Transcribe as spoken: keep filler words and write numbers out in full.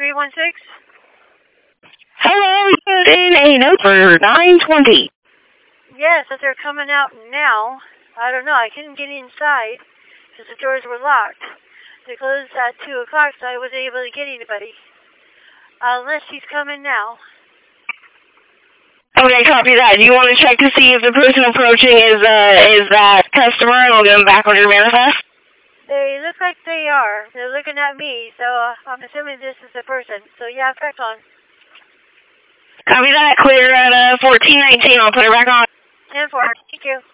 three one six. Hello, you in a note for nine twenty. Yes, but they're coming out now. I don't know. I couldn't get inside because the doors were locked. They closed at two o'clock, so I wasn't able to get anybody. Unless she's coming now. Okay, copy that. Do you want to check to see if the person approaching is uh is that customer, and we'll get them back on your manifest? They look like they are. They're looking at me, so uh, I'm assuming this is the person. So yeah, back on. Copy that. Clear at uh fourteen nineteen. I'll put it back on. ten four. Thank you.